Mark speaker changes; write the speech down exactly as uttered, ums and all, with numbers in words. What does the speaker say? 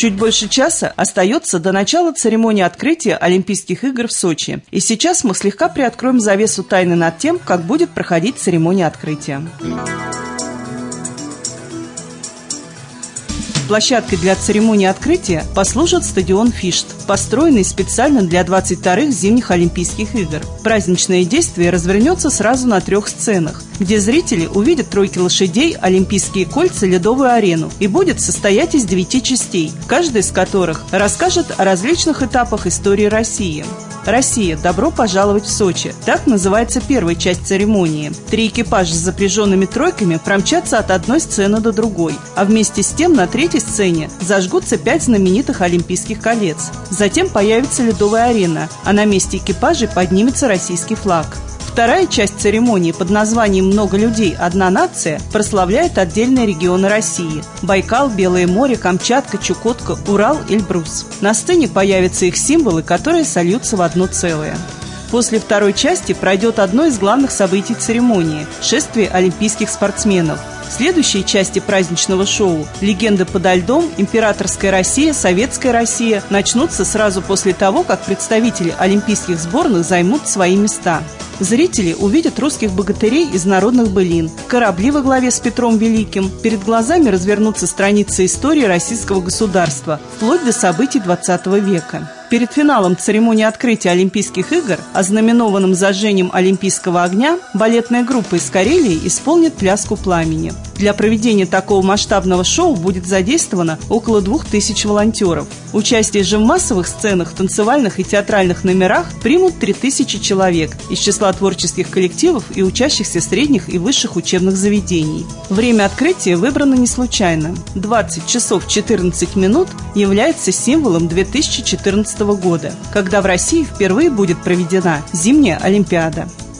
Speaker 1: Чуть больше часа остается до начала церемонии открытия Олимпийских игр в Сочи. И сейчас мы слегка приоткроем завесу тайны над тем, как будет проходить церемония открытия. Площадкой для церемонии открытия послужит стадион «Фишт», построенный специально для двадцать вторых зимних Олимпийских игр. Праздничное действие развернется сразу на трех сценах, где зрители увидят тройки лошадей, Олимпийские кольца, ледовую арену, и будет состоять из девяти частей, каждая из которых расскажет о различных этапах истории России. «Россия, добро пожаловать в Сочи» – так называется первая часть церемонии. Три экипажа с запряженными тройками промчатся от одной сцены до другой, а вместе с тем на третьей сцене зажгутся пять знаменитых Олимпийских колец. Затем появится ледовая арена, а на месте экипажей поднимется российский флаг. Вторая часть церемонии под названием «Много людей, одна нация» прославляет отдельные регионы России – Байкал, Белое море, Камчатка, Чукотка, Урал, Эльбрус. На сцене появятся их символы, которые сольются в одно целое. После второй части пройдет одно из главных событий церемонии – шествие олимпийских спортсменов. В следующей части праздничного шоу «Легенды подо льдом», «Императорская Россия», «Советская Россия» начнутся сразу после того, как представители олимпийских сборных займут свои места. Зрители увидят русских богатырей из народных былин, корабли во главе с Петром Великим. Перед глазами развернутся страницы истории российского государства, вплоть до событий двадцатого века. Перед финалом церемонии открытия Олимпийских игр, ознаменованным зажжением олимпийского огня, балетная группа из Карелии исполнит «Пляску пламени». Для проведения такого масштабного шоу будет задействовано около двух тысяч волонтеров. Участие же в массовых сценах, танцевальных и театральных номерах примут три тысячи человек из числа творческих коллективов и учащихся средних и высших учебных заведений. Время открытия выбрано не случайно. двадцать часов четырнадцать минут является символом две тысячи четырнадцатого года, когда в России впервые будет проведена зимняя Олимпиада.